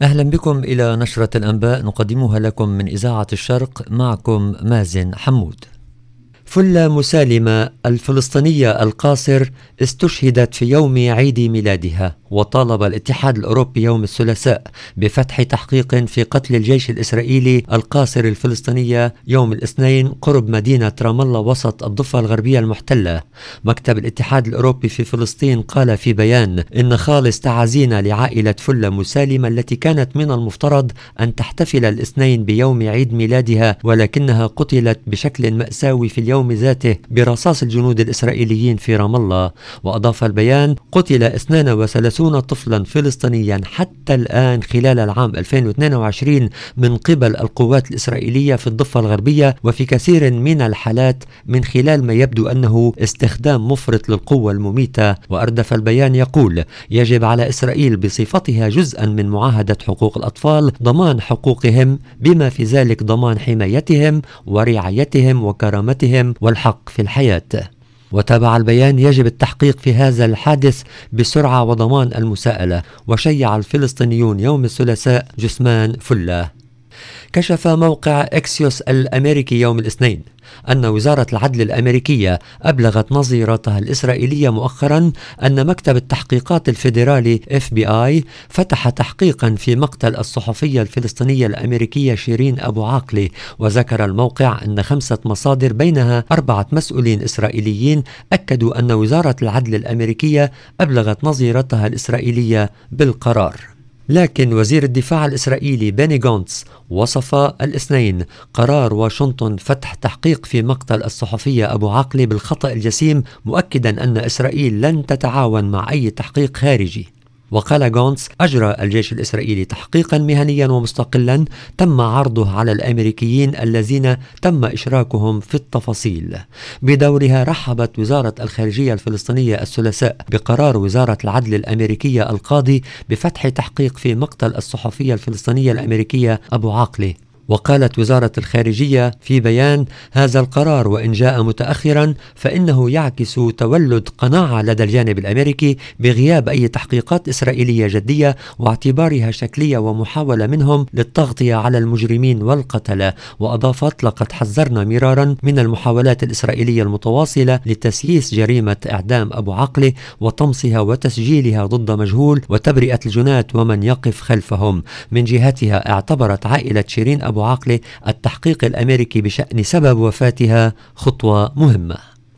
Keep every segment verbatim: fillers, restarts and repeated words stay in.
أهلا بكم إلى نشرة الأنباء نقدمها لكم من إذاعة الشرق، معكم مازن حمود. فلة مسالمة الفلسطينية القاصر استشهدت في يوم عيد ميلادها، وطالب الاتحاد الأوروبي يوم الثلاثاء بفتح تحقيق في قتل الجيش الإسرائيلي القاصر الفلسطينية يوم الاثنين قرب مدينة رام الله وسط الضفة الغربية المحتلة. مكتب الاتحاد الأوروبي في فلسطين قال في بيان إن خالص تعازينا لعائلة فلة مسالمة التي كانت من المفترض أن تحتفل الاثنين بيوم عيد ميلادها، ولكنها قتلت بشكل مأساوي في اليوم ذاته برصاص الجنود الإسرائيليين في رام الله. وأضاف البيان: قتل اثنين وثلاثين طفلا فلسطينيا حتى الآن خلال العام ألفين واثنين وعشرين من قبل القوات الإسرائيلية في الضفة الغربية، وفي كثير من الحالات من خلال ما يبدو أنه استخدام مفرط للقوة المميتة. وأردف البيان يقول: يجب على إسرائيل بصفتها جزءا من معاهدة حقوق الأطفال ضمان حقوقهم، بما في ذلك ضمان حمايتهم ورعايتهم وكرامتهم والحق في الحياة. وتابع البيان: يجب التحقيق في هذا الحادث بسرعة وضمان المساءلة. وشيع الفلسطينيون يوم الثلاثاء جثمان فلة. كشف موقع إكسيوس الأمريكي يوم الاثنين أن وزارة العدل الأمريكية أبلغت نظيرتها الإسرائيلية مؤخرا أن مكتب التحقيقات الفيدرالي إف بي آي فتح تحقيقا في مقتل الصحفية الفلسطينية الأمريكية شيرين أبو عاقلة. وذكر الموقع أن خمسة مصادر بينها أربعة مسؤولين إسرائيليين أكدوا أن وزارة العدل الأمريكية أبلغت نظيرتها الإسرائيلية بالقرار. لكن وزير الدفاع الإسرائيلي بيني غانتس وصف الاثنين قرار واشنطن فتح تحقيق في مقتل الصحفية أبو عاقلة بالخطأ الجسيم، مؤكدا أن إسرائيل لن تتعاون مع أي تحقيق خارجي. وقال غانتس: أجرى الجيش الإسرائيلي تحقيقا مهنيا ومستقلا تم عرضه على الأمريكيين الذين تم إشراكهم في التفاصيل. بدورها رحبت وزارة الخارجية الفلسطينية الثلاثاء بقرار وزارة العدل الأمريكية القاضي بفتح تحقيق في مقتل الصحفية الفلسطينية الأمريكية أبو عاقلة. وقالت وزارة الخارجية في بيان: هذا القرار وإن جاء متأخرا فإنه يعكس تولد قناعة لدى الجانب الأمريكي بغياب أي تحقيقات إسرائيلية جدية، واعتبارها شكلية ومحاولة منهم للتغطية على المجرمين والقتلة. وأضافت: لقد حذرنا مرارا من المحاولات الإسرائيلية المتواصلة لتسييس جريمة إعدام أبو عاقلة وطمسها وتسجيلها ضد مجهول وتبرئة الجناة ومن يقف خلفهم. من جهتها اعتبرت عائلة شيرين أبو عاقلة التحقيق الأمريكي بشأن سبب وفاتها خطوة مهمة.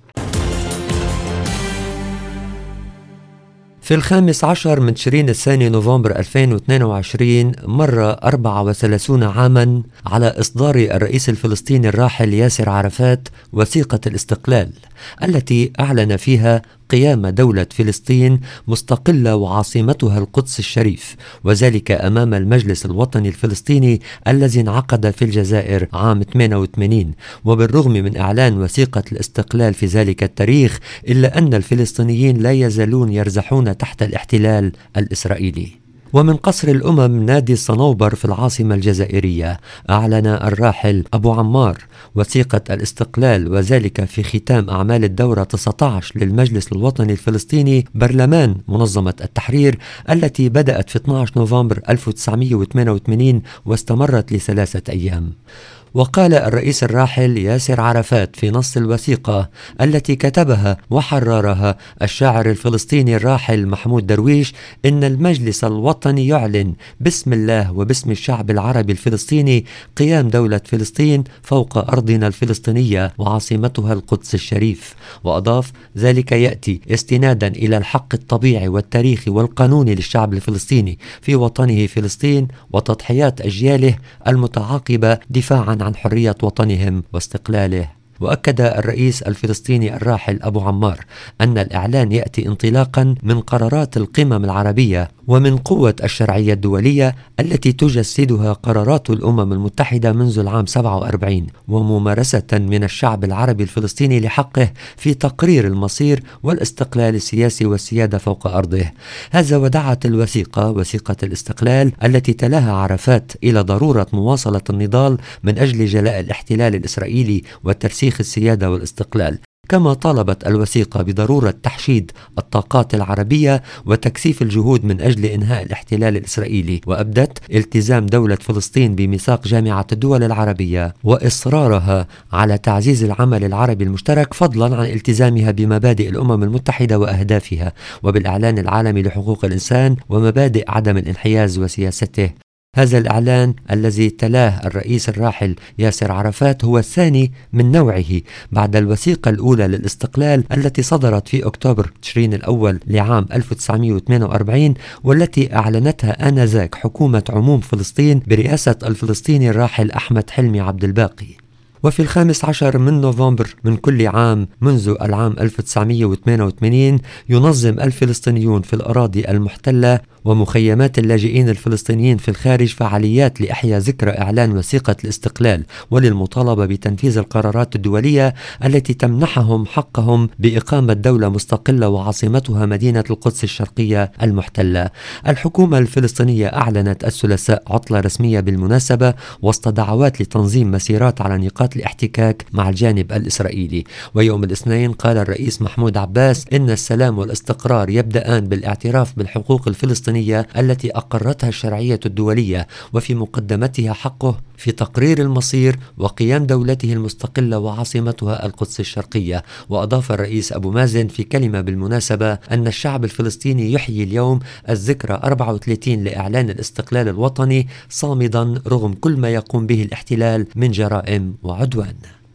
في الخامس عشر من تشرين الثاني نوفمبر ألفين واثنين وعشرين مر أربعة وثلاثين عاما على إصدار الرئيس الفلسطيني الراحل ياسر عرفات وثيقة الاستقلال التي أعلن فيها قيام دولة فلسطين مستقلة وعاصمتها القدس الشريف، وذلك أمام المجلس الوطني الفلسطيني الذي انعقد في الجزائر عام ثمانية وثمانين. وبالرغم من إعلان وثيقة الاستقلال في ذلك التاريخ، إلا أن الفلسطينيين لا يزالون يرزحون تحت الاحتلال الإسرائيلي. ومن قصر الأمم نادي الصنوبر في العاصمة الجزائرية أعلن الراحل أبو عمار وثيقة الاستقلال، وذلك في ختام أعمال الدورة تسعة عشر للمجلس الوطني الفلسطيني برلمان منظمة التحرير التي بدأت في اثني عشر نوفمبر ألف وتسعمئة وثمانية وثمانين واستمرت لثلاثة أيام. وقال الرئيس الراحل ياسر عرفات في نص الوثيقة التي كتبها وحررها الشاعر الفلسطيني الراحل محمود درويش: إن المجلس الوطني يعلن باسم الله وباسم الشعب العربي الفلسطيني قيام دولة فلسطين فوق أرضنا الفلسطينية وعاصمتها القدس الشريف. وأضاف: ذلك يأتي استنادا إلى الحق الطبيعي والتاريخي والقانوني للشعب الفلسطيني في وطنه فلسطين وتضحيات أجياله المتعاقبة دفاعا عن حرية وطنهم واستقلاله. وأكد الرئيس الفلسطيني الراحل أبو عمار أن الإعلان يأتي انطلاقا من قرارات القمم العربية ومن قوة الشرعية الدولية التي تجسدها قرارات الأمم المتحدة منذ العام سبعة وأربعين، وممارسة من الشعب العربي الفلسطيني لحقه في تقرير المصير والاستقلال السياسي والسيادة فوق أرضه. هذا ودعت الوثيقة وثيقة الاستقلال التي تلاها عرفات إلى ضرورة مواصلة النضال من أجل جلاء الاحتلال الإسرائيلي وترسيخ السيادة والاستقلال. كما طالبت الوثيقة بضرورة تحشيد الطاقات العربية وتكثيف الجهود من أجل إنهاء الاحتلال الإسرائيلي، وأبدت التزام دولة فلسطين بميثاق جامعة الدول العربية وإصرارها على تعزيز العمل العربي المشترك، فضلا عن التزامها بمبادئ الأمم المتحدة وأهدافها وبالإعلان العالمي لحقوق الإنسان ومبادئ عدم الانحياز وسياسته. هذا الإعلان الذي تلاه الرئيس الراحل ياسر عرفات هو الثاني من نوعه بعد الوثيقة الأولى للاستقلال التي صدرت في أكتوبر تشرين الأول لعام ألف وتسعمئة واثنين وأربعين، والتي أعلنتها آنذاك حكومة عموم فلسطين برئاسة الفلسطيني الراحل أحمد حلمي عبد الباقي. وفي الخامس عشر من نوفمبر من كل عام منذ العام ألف وتسعمئة واثنين وثمانين ينظم الفلسطينيون في الأراضي المحتلة ومخيمات اللاجئين الفلسطينيين في الخارج فعاليات لإحياء ذكرى إعلان وثيقة الاستقلال وللمطالبة بتنفيذ القرارات الدولية التي تمنحهم حقهم بإقامة دولة مستقلة وعاصمتها مدينة القدس الشرقية المحتلة. الحكومة الفلسطينية أعلنت الثلاثاء عطلة رسمية بالمناسبة وسط دعوات لتنظيم مسيرات على نقاط الاحتكاك مع الجانب الإسرائيلي. ويوم الاثنين قال الرئيس محمود عباس إن السلام والاستقرار يبدأان بالاعتراف بالحقوق الفلسطينية التي أقرتها الشرعية الدولية وفي مقدمتها حقه في تقرير المصير وقيام دولته المستقلة وعاصمتها القدس الشرقية. وأضاف الرئيس أبو مازن في كلمة بالمناسبة أن الشعب الفلسطيني يحيي اليوم الذكرى أربعة وثلاثين لإعلان الاستقلال الوطني صامدا رغم كل ما يقوم به الاحتلال من جرائم وعدوان.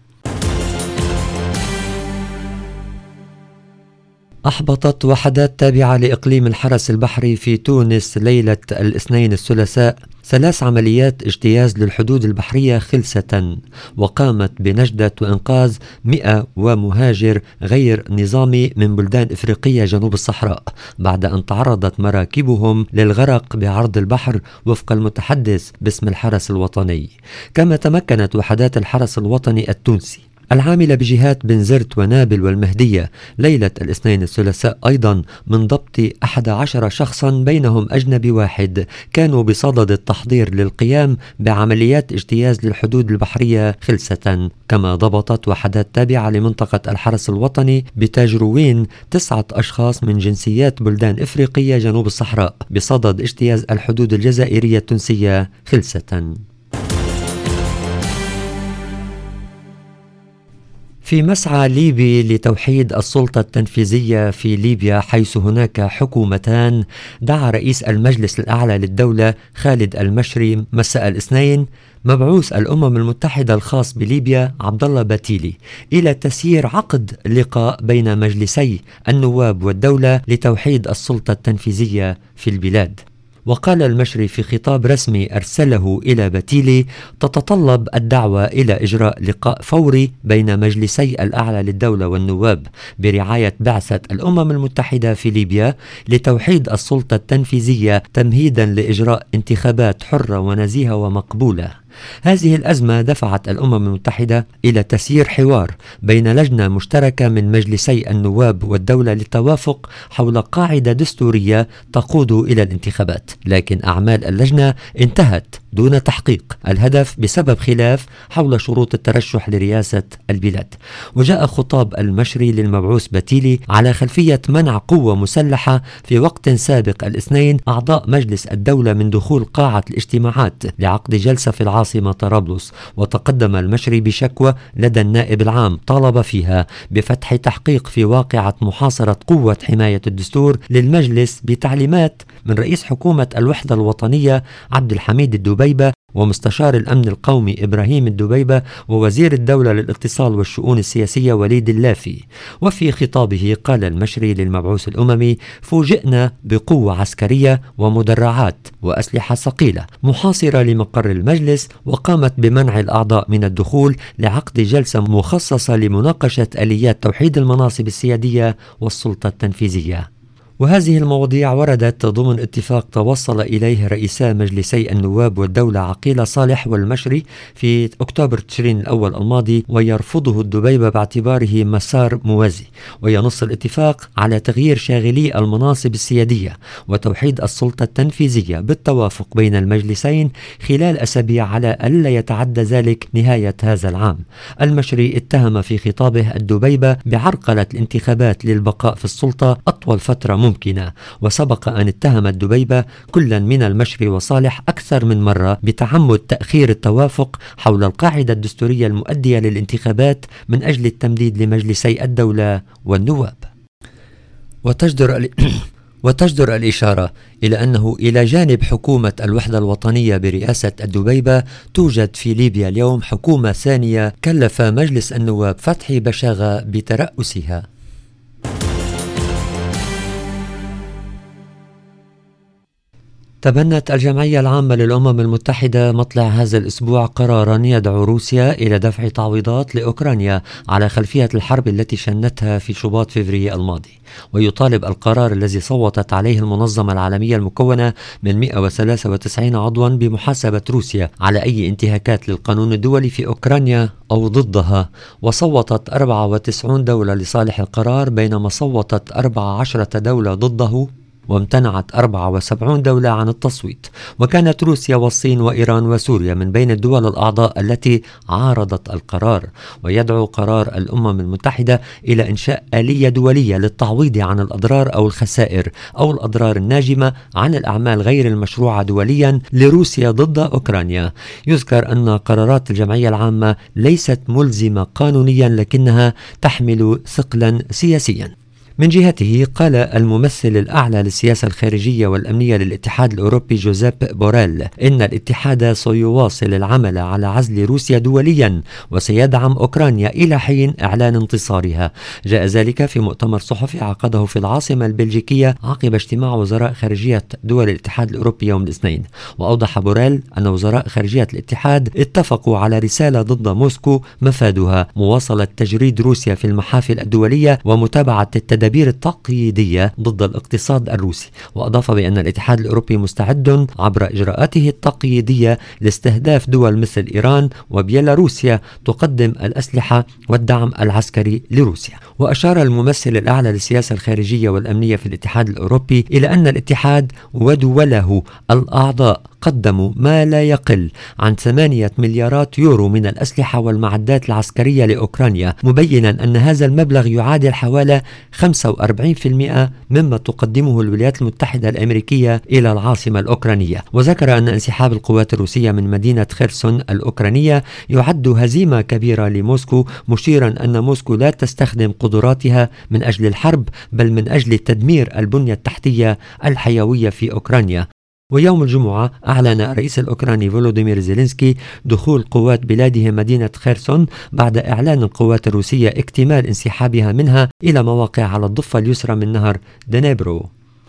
أحبطت وحدات تابعة لإقليم الحرس البحري في تونس ليلة الاثنين الثلاثاء ثلاث عمليات اجتياز للحدود البحرية خلسة، وقامت بنجدة وإنقاذ مئة ومهاجر غير نظامي من بلدان إفريقية جنوب الصحراء بعد أن تعرضت مراكبهم للغرق بعرض البحر وفق المتحدث باسم الحرس الوطني. كما تمكنت وحدات الحرس الوطني التونسي العاملة بجهات بنزرت ونابل والمهدية ليلة الاثنين الثلاثاء أيضا من ضبط أحد عشر شخصا بينهم أجنبي واحد كانوا بصدد التحضير للقيام بعمليات اجتياز للحدود البحرية خلسة. كما ضبطت وحدات تابعة لمنطقة الحرس الوطني بتاجروين تسعة أشخاص من جنسيات بلدان إفريقية جنوب الصحراء بصدد اجتياز الحدود الجزائرية التونسية خلسة. في مسعى ليبي لتوحيد السلطة التنفيذية في ليبيا حيث هناك حكومتان، دعا رئيس المجلس الأعلى للدولة خالد المشري مساء الاثنين مبعوث الأمم المتحدة الخاص بليبيا عبد الله باتيلي إلى تسيير عقد لقاء بين مجلسي النواب والدولة لتوحيد السلطة التنفيذية في البلاد. وقال المشري في خطاب رسمي أرسله إلى باتيلي: تتطلب الدعوة إلى إجراء لقاء فوري بين مجلسي الأعلى للدولة والنواب برعاية بعثة الأمم المتحدة في ليبيا لتوحيد السلطة التنفيذية تمهيدا لإجراء انتخابات حرة ونزيهة ومقبولة. هذه الأزمة دفعت الأمم المتحدة إلى تسيير حوار بين لجنة مشتركة من مجلسي النواب والدولة للتوافق حول قاعدة دستورية تقود إلى الانتخابات، لكن أعمال اللجنة انتهت دون تحقيق الهدف بسبب خلاف حول شروط الترشح لرئاسة البلاد. وجاء خطاب المشري للمبعوث باتيلي على خلفية منع قوة مسلحة في وقت سابق الاثنين أعضاء مجلس الدولة من دخول قاعة الاجتماعات لعقد جلسة في العاصمة طرابلس. وتقدم المشري بشكوى لدى النائب العام طالب فيها بفتح تحقيق في واقعة محاصرة قوة حماية الدستور للمجلس بتعليمات من رئيس حكومة الوحدة الوطنية عبد الحميد الدبيبة ومستشار الأمن القومي إبراهيم الدبيبة ووزير الدولة للاتصال والشؤون السياسية وليد اللافي. وفي خطابه قال المشري للمبعوث الأممي: فوجئنا بقوة عسكرية ومدرعات وأسلحة ثقيلة محاصرة لمقر المجلس وقامت بمنع الأعضاء من الدخول لعقد جلسة مخصصة لمناقشة آليات توحيد المناصب السيادية والسلطة التنفيذية. وهذه المواضيع وردت ضمن اتفاق توصل إليه رئيسا مجلسي النواب والدولة عقيل صالح والمشري في أكتوبر تشرين الأول الماضي، ويرفضه الدبيبة باعتباره مسار موازي. وينص الاتفاق على تغيير شاغلي المناصب السيادية وتوحيد السلطة التنفيذية بالتوافق بين المجلسين خلال أسابيع على ألا يتعدى ذلك نهاية هذا العام. المشري اتهم في خطابه الدبيبة بعرقلة الانتخابات للبقاء في السلطة أطول فترة ممكنة، وسبق أن اتهم الدبيبة كلا من المشري وصالح أكثر من مرة بتعمد تأخير التوافق حول القاعدة الدستورية المؤدية للانتخابات من أجل التمديد لمجلسي الدولة والنواب. وتجدر وتجدر الإشارة إلى أنه إلى جانب حكومة الوحدة الوطنية برئاسة الدبيبة توجد في ليبيا اليوم حكومة ثانية كلف مجلس النواب فتحي بشاغة بترأسها. تبنت الجمعية العامة للأمم المتحدة مطلع هذا الأسبوع قرارا يدعو روسيا إلى دفع تعويضات لأوكرانيا على خلفية الحرب التي شنتها في شباط فبراير الماضي. ويطالب القرار الذي صوتت عليه المنظمة العالمية المكونة من مئة وثلاثة وتسعين عضوا بمحاسبة روسيا على أي انتهاكات للقانون الدولي في أوكرانيا أو ضدها. وصوتت أربعة وتسعين دولة لصالح القرار بينما صوتت أربع عشرة دولة ضده، وامتنعت أربعة وسبعين دولة عن التصويت. وكانت روسيا والصين وإيران وسوريا من بين الدول الأعضاء التي عارضت القرار. ويدعو قرار الأمم المتحدة إلى إنشاء آلية دولية للتعويض عن الأضرار أو الخسائر أو الأضرار الناجمة عن الأعمال غير المشروعة دوليا لروسيا ضد أوكرانيا. يذكر أن قرارات الجمعية العامة ليست ملزمة قانونيا لكنها تحمل ثقلا سياسيا. من جهته قال الممثل الأعلى للسياسة الخارجية والأمنية للاتحاد الأوروبي جوزيب بوريل إن الاتحاد سيواصل العمل على عزل روسيا دوليا وسيدعم أوكرانيا إلى حين إعلان انتصارها. جاء ذلك في مؤتمر صحفي عقده في العاصمة البلجيكية عقب اجتماع وزراء خارجية دول الاتحاد الأوروبي يوم الاثنين. وأوضح بوريل أن وزراء خارجية الاتحاد اتفقوا على رسالة ضد موسكو مفادها مواصلة تجريد روسيا في المحافل الدولية ومتابعة التدابير التقييدية ضد الاقتصاد الروسي. وأضاف بأن الاتحاد الأوروبي مستعد عبر إجراءاته التقييدية لاستهداف دول مثل إيران وبيلاروسيا تقدم الأسلحة والدعم العسكري لروسيا. وأشار الممثل الأعلى للسياسة الخارجية والأمنية في الاتحاد الأوروبي إلى أن الاتحاد ودوله الأعضاء قدموا ما لا يقل عن ثمانية مليارات يورو من الأسلحة والمعدات العسكرية لأوكرانيا، مبينا أن هذا المبلغ يعادل حوالي خمسة وأربعين بالمئة مما تقدمه الولايات المتحدة الأمريكية إلى العاصمة الأوكرانية. وذكر أن انسحاب القوات الروسية من مدينة خيرسون الأوكرانية يعد هزيمة كبيرة لموسكو، مشيرا أن موسكو لا تستخدم قدراتها من أجل الحرب بل من أجل تدمير البنية التحتية الحيوية في أوكرانيا. ويوم الجمعة أعلن الرئيس الأوكراني فولوديمير زيلينسكي دخول قوات بلاده مدينة خيرسون بعد إعلان القوات الروسية اكتمال انسحابها منها إلى مواقع على الضفة اليسرى من نهر دنيبرو.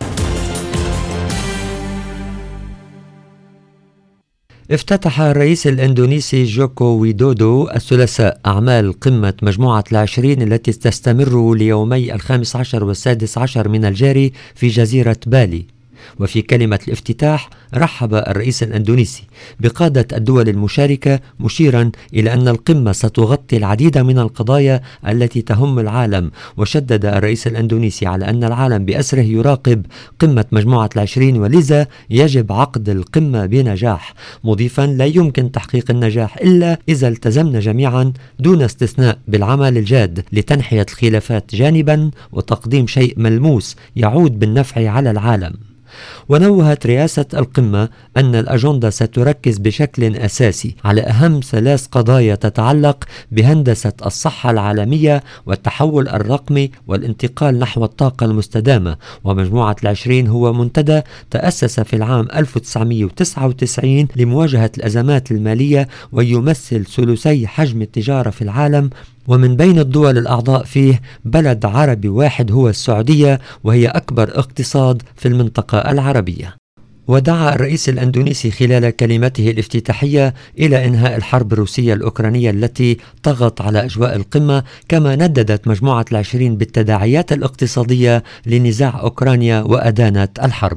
افتتح الرئيس الإندونيسي جوكو ويدودو الثلاثاء أعمال قمة مجموعة العشرين التي تستمر ليومي الخامس عشر والسادس عشر من الجاري في جزيرة بالي. وفي كلمة الافتتاح رحب الرئيس الأندونيسي بقادة الدول المشاركة، مشيرا إلى أن القمة ستغطي العديد من القضايا التي تهم العالم. وشدد الرئيس الأندونيسي على أن العالم بأسره يراقب قمة مجموعة العشرين ولذا يجب عقد القمة بنجاح، مضيفا لا يمكن تحقيق النجاح إلا إذا التزمنا جميعا دون استثناء بالعمل الجاد لتنحية الخلافات جانبا وتقديم شيء ملموس يعود بالنفع على العالم. ونوهت رئاسة القمة أن الأجندة ستركز بشكل أساسي على أهم ثلاث قضايا تتعلق بهندسة الصحة العالمية والتحول الرقمي والانتقال نحو الطاقة المستدامة. ومجموعة العشرين هو منتدى تأسس في العام ألف وتسعمئة وتسعة وتسعين لمواجهة الأزمات المالية ويمثل ثلثي حجم التجارة في العالم، ومن بين الدول الأعضاء فيه بلد عربي واحد هو السعودية وهي أكبر اقتصاد في المنطقة العربية. ودعا الرئيس الأندونيسي خلال كلمته الافتتاحية إلى إنهاء الحرب الروسية الأوكرانية التي طغت على أجواء القمة، كما نددت مجموعة العشرين بالتداعيات الاقتصادية لنزاع أوكرانيا وأدانت الحرب.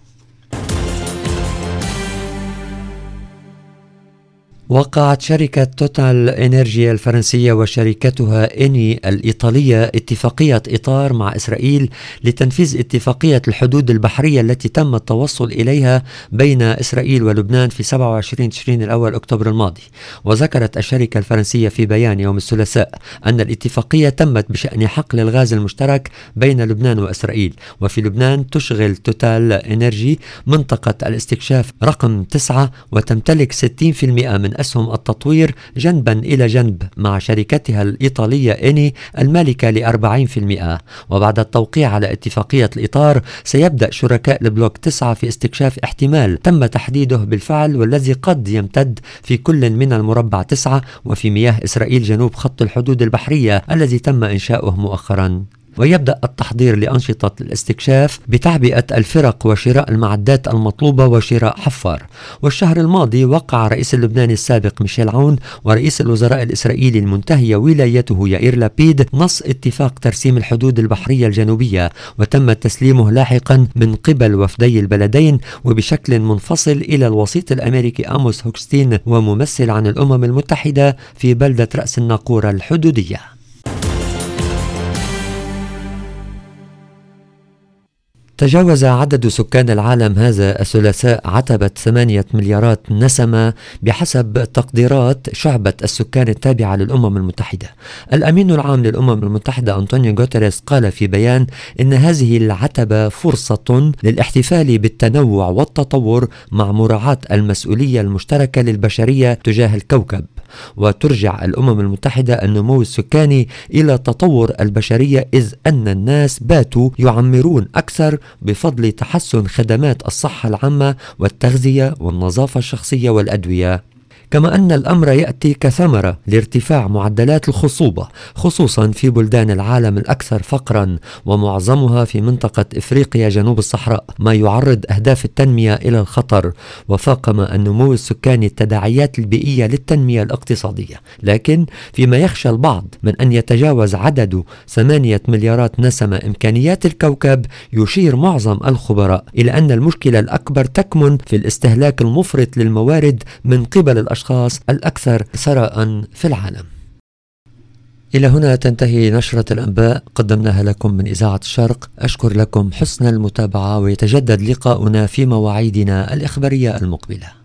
وقعت شركة توتال إنرجيا الفرنسية وشركتها إني الإيطالية اتفاقية إطار مع إسرائيل لتنفيذ اتفاقية الحدود البحرية التي تم التوصل إليها بين إسرائيل ولبنان في سبعة وعشرين تشرين الأول أكتوبر الماضي. وذكرت الشركة الفرنسية في بيان يوم الثلاثاء أن الاتفاقية تمت بشأن حقل الغاز المشترك بين لبنان وإسرائيل. وفي لبنان تشغل توتال إنرجي منطقة الاستكشاف رقم تسعة وتمتلك ستين بالمئة من أسهم التطوير جنبا إلى جنب مع شركتها الإيطالية إني المالكة لأربعين بالمئة. وبعد التوقيع على اتفاقية الإطار سيبدأ شركاء البلوك تسعة في استكشاف احتمال تم تحديده بالفعل والذي قد يمتد في كل من المربع تسعة وفي مياه إسرائيل جنوب خط الحدود البحرية الذي تم إنشاؤه مؤخرا. ويبدأ التحضير لأنشطة الاستكشاف بتعبئة الفرق وشراء المعدات المطلوبة وشراء حفار. والشهر الماضي وقع رئيس اللبناني السابق ميشيل عون ورئيس الوزراء الإسرائيلي المنتهي ولايته يائير لابيد نص اتفاق ترسيم الحدود البحرية الجنوبية، وتم تسليمه لاحقا من قبل وفدي البلدين وبشكل منفصل إلى الوسيط الأمريكي آموس هوكستين وممثل عن الأمم المتحدة في بلدة رأس الناقورة الحدودية. تجاوز عدد سكان العالم هذا الثلاثاء عتبة ثمانية مليارات نسمة بحسب تقديرات شعبة السكان التابعة للأمم المتحدة. الأمين العام للأمم المتحدة أنطونيو غوتيريس قال في بيان إن هذه العتبة فرصة للاحتفال بالتنوع والتطور مع مراعاة المسؤولية المشتركة للبشرية تجاه الكوكب. وترجع الأمم المتحدة النمو السكاني إلى تطور البشرية، إذ أن الناس باتوا يعمرون أكثر بفضل تحسن خدمات الصحة العامة والتغذية والنظافة الشخصية والأدوية. كما أن الأمر يأتي كثمرة لارتفاع معدلات الخصوبة خصوصا في بلدان العالم الأكثر فقرا ومعظمها في منطقة إفريقيا جنوب الصحراء، ما يعرض أهداف التنمية إلى الخطر. وفاقم النمو السكاني التداعيات البيئية للتنمية الاقتصادية، لكن فيما يخشى البعض من أن يتجاوز عدد ثمانية مليارات نسمة إمكانيات الكوكب، يشير معظم الخبراء إلى أن المشكلة الأكبر تكمن في الاستهلاك المفرط للموارد من قبل الأشخاص الأشخاص الأكثر ثراء في العالم. إلى هنا تنتهي نشرة الأنباء قدمناها لكم من إذاعة الشرق. أشكر لكم حسن المتابعة، ويتجدد لقاؤنا في مواعيدنا الإخبارية المقبلة.